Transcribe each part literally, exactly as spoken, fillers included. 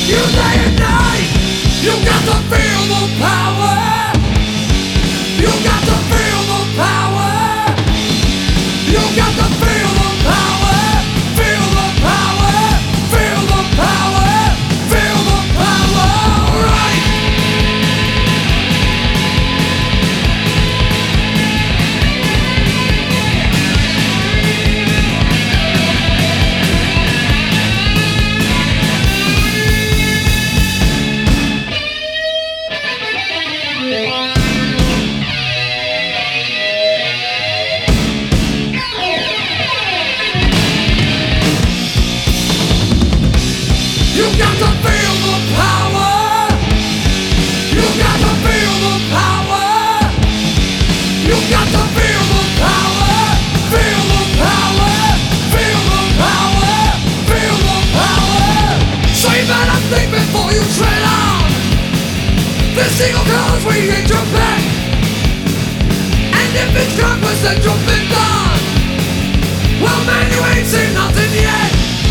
You day and night, you got to feel the power. You got to feel the power. You got to feel the power. Feel the power. Feel the power. Feel the power. Right. You got to feel the power. You got to feel the power. You got to feel the power. Feel the power. Feel the power. Feel the power. So you better think before you tread on this single cause we hit your back. And if it's conquest then you've been done, well man, you ain't seen nothing yet.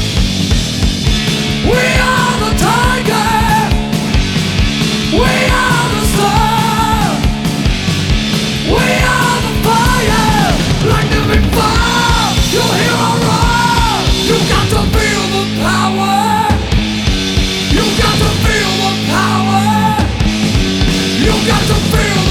We are the tiger. We are the sun. We are the fire. Like never before, you'll hear a roar. You got to feel the power. You got to feel the power. You got to feel